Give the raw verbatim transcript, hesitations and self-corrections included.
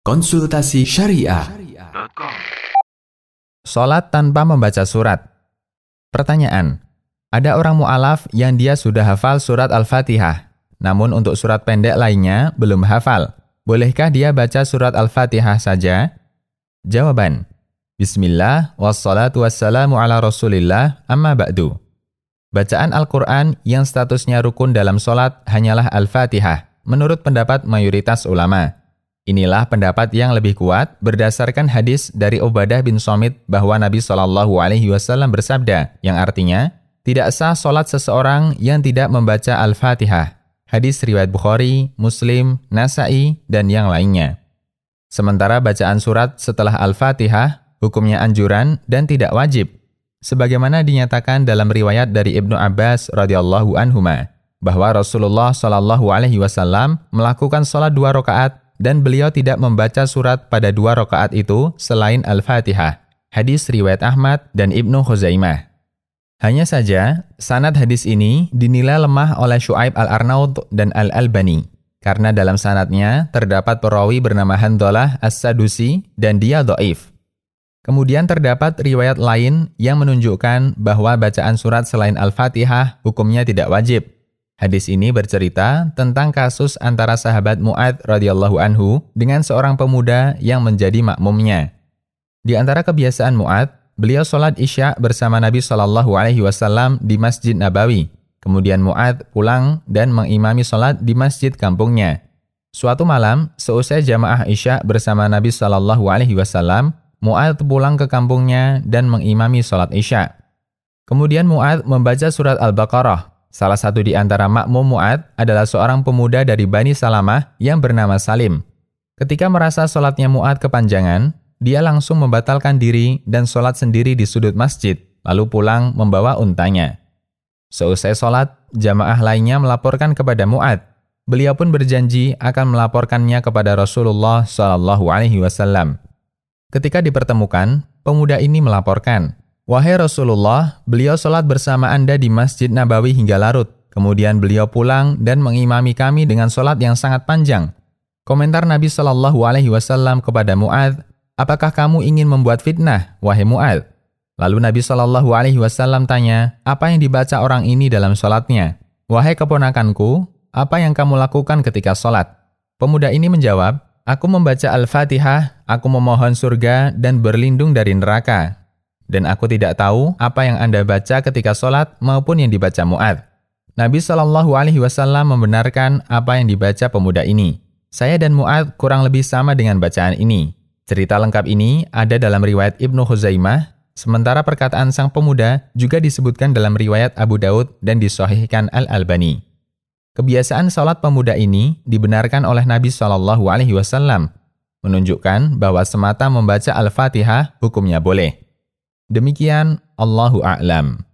Konsultasi Syariah. Salat tanpa membaca surat. Pertanyaan, ada orang mu'alaf yang dia sudah hafal surat Al-Fatihah, namun untuk surat pendek lainnya belum hafal. Bolehkah dia baca surat Al-Fatihah saja? Jawaban, Bismillah, wassalatu wassalamu ala rasulillah, amma ba'du. Bacaan Al-Quran yang statusnya rukun dalam salat hanyalah Al-Fatihah, menurut pendapat mayoritas ulama. Inilah pendapat yang lebih kuat berdasarkan hadis dari Ubadah bin Somit bahwa Nabi shallallahu alaihi wasallam bersabda, yang artinya, tidak sah salat seseorang yang tidak membaca Al-Fatihah. Hadis riwayat Bukhari, Muslim, Nasa'i, dan yang lainnya. Sementara bacaan surat setelah Al-Fatihah, hukumnya anjuran dan tidak wajib. Sebagaimana dinyatakan dalam riwayat dari Ibnu Abbas radhiyallahu anhuma, bahwa Rasulullah shallallahu alaihi wasallam melakukan salat dua rakaat dan beliau tidak membaca surat pada dua rakaat itu selain Al-Fatihah. Hadis riwayat Ahmad dan Ibnu Khuzaimah. Hanya saja, sanad hadis ini dinilai lemah oleh Syu'aib Al-Arnaud dan Al-Albani, karena dalam sanadnya terdapat perawi bernama Handhalah As-Sadusi dan dia dhaif. Kemudian terdapat riwayat lain yang menunjukkan bahwa bacaan surat selain Al-Fatihah hukumnya tidak wajib. Hadis ini bercerita tentang kasus antara sahabat Mu'adz radhiyallahu anhu dengan seorang pemuda yang menjadi makmumnya. Di antara kebiasaan Mu'adz, beliau sholat Isya bersama Nabi shallallahu alaihi wasallam di Masjid Nabawi. Kemudian Mu'adz pulang dan mengimami sholat di masjid kampungnya. Suatu malam, seusai jamaah Isya bersama Nabi shallallahu alaihi wasallam, Mu'adz pulang ke kampungnya dan mengimami sholat Isya. Kemudian Mu'adz membaca surat Al-Baqarah. Salah satu di antara makmum Mu'adz adalah seorang pemuda dari Bani Salamah yang bernama Salim. Ketika merasa sholatnya Mu'adz kepanjangan, dia langsung membatalkan diri dan sholat sendiri di sudut masjid, lalu pulang membawa untanya. Seusai sholat, jamaah lainnya melaporkan kepada Mu'adz. Beliau pun berjanji akan melaporkannya kepada Rasulullah shallallahu alaihi wasallam. Ketika dipertemukan, pemuda ini melaporkan, "Wahai Rasulullah, beliau sholat bersama Anda di Masjid Nabawi hingga larut. Kemudian beliau pulang dan mengimami kami dengan sholat yang sangat panjang." Komentar Nabi shallallahu alaihi wasallam kepada Mu'adz, "Apakah kamu ingin membuat fitnah, wahai Mu'adz?" Lalu Nabi shallallahu alaihi wasallam tanya, "Apa yang dibaca orang ini dalam sholatnya?" "Wahai keponakanku, apa yang kamu lakukan ketika sholat?" Pemuda ini menjawab, "Aku membaca Al-Fatihah, aku memohon surga dan berlindung dari neraka. Dan aku tidak tahu apa yang Anda baca ketika sholat maupun yang dibaca Mu'adz." Nabi shallallahu alaihi wasallam membenarkan apa yang dibaca pemuda ini. Saya dan Mu'adz kurang lebih sama dengan bacaan ini. Cerita lengkap ini ada dalam riwayat Ibnu Khuzaimah, sementara perkataan sang pemuda juga disebutkan dalam riwayat Abu Daud dan disahihkan Al-Albani. Kebiasaan sholat pemuda ini dibenarkan oleh Nabi shallallahu alaihi wasallam, menunjukkan bahwa semata membaca Al-Fatihah hukumnya boleh. Demikian, Allahu a'lam.